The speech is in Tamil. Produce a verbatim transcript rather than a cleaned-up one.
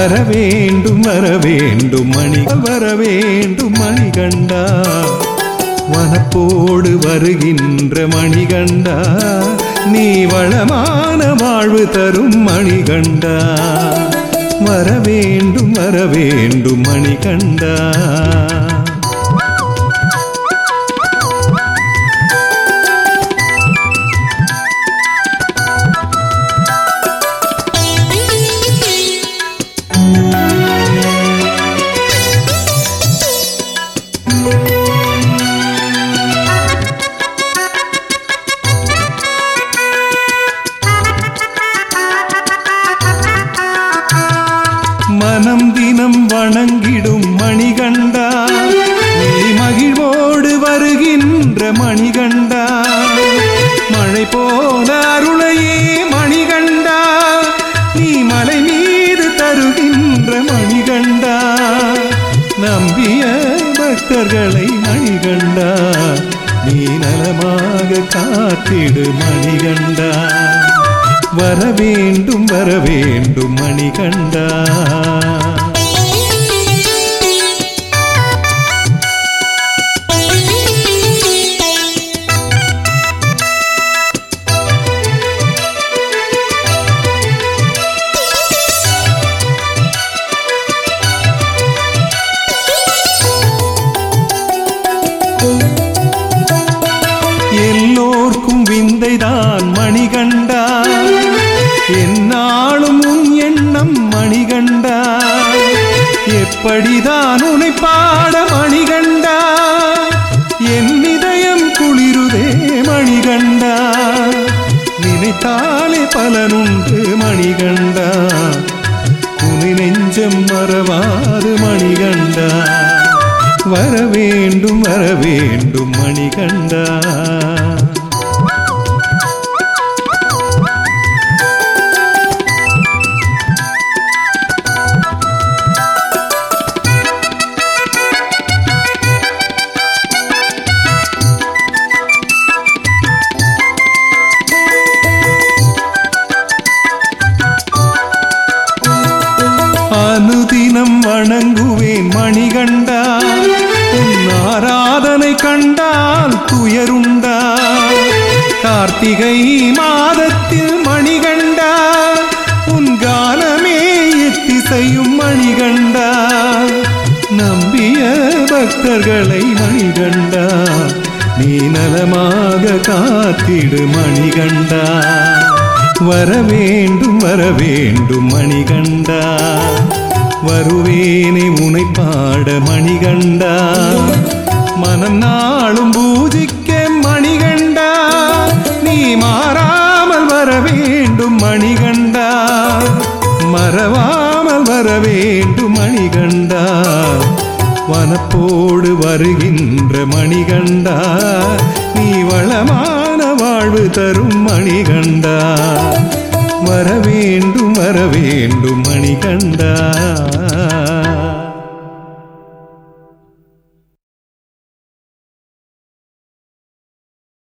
வரவேண்டும் வரவேண்டும் மணி வரவேண்டும் மணிகண்டா வனப்போடு வருகின்ற மணிகண்டா நீ வளமான வாழ்வு தரும் மணிகண்டா வரவேண்டும் வரவேண்டும் மணிகண்டா மனம் தினம் வணங்கிடும் மணிகண்டா நீ மகிழ்வோடு வருகின்ற மணிகண்டா மழை போல அருளையே மணிகண்டா நீ மலை மீது தருகின்ற மணிகண்டா நம்பிய பக்தர்களை மணிகண்டா நீ நலமாக காத்திடு மணிகண்டா வரவேண்டும் வரவேண்டும் மணிகண்டா எல்லோர்க்கும் விந்தைதான் மணிகண்டா என்னாலும் உன் எண்ணம் மணிகண்டா எப்படிதான் உன்னை பாட மணிகண்டா என் இதயம் குளிருதே மணிகண்டா நினைத்தாலே பலனுண்டு மணிகண்டா உன்னை நெஞ்சம் மறவாது மணிகண்டா வரவேண்டும் வரவேண்டும் மணிகண்டா அனுதினம் வணங்குவேன் மணிகண்டா உன் ஆராதனை கண்டால் துயருண்டா கார்த்திகை மாதத்தில் மணிகண்டா உன் கானமே எத்திசையும் மணிகண்டா நம்பிய பக்தர்களை மணிகண்டா நீ நலமாக காத்திடு மணிகண்டா வரவேண்டும் வரவேண்டும் மணிகண்டா வருவேனை உனை பாட மணிகண்டா மனம் நாளும் பூஜிக்க மணிகண்டா நீ மாறாமல் வரவேண்டும் மணிகண்டா மறவாமல் வரவேண்டும் மணிகண்டா வனப்போடு வருகின்ற மணிகண்டா நீ வளமான வாழ்வு தரும் மணிகண்டா வரவேண்டும் வரவேண்டும் மணிகண்டா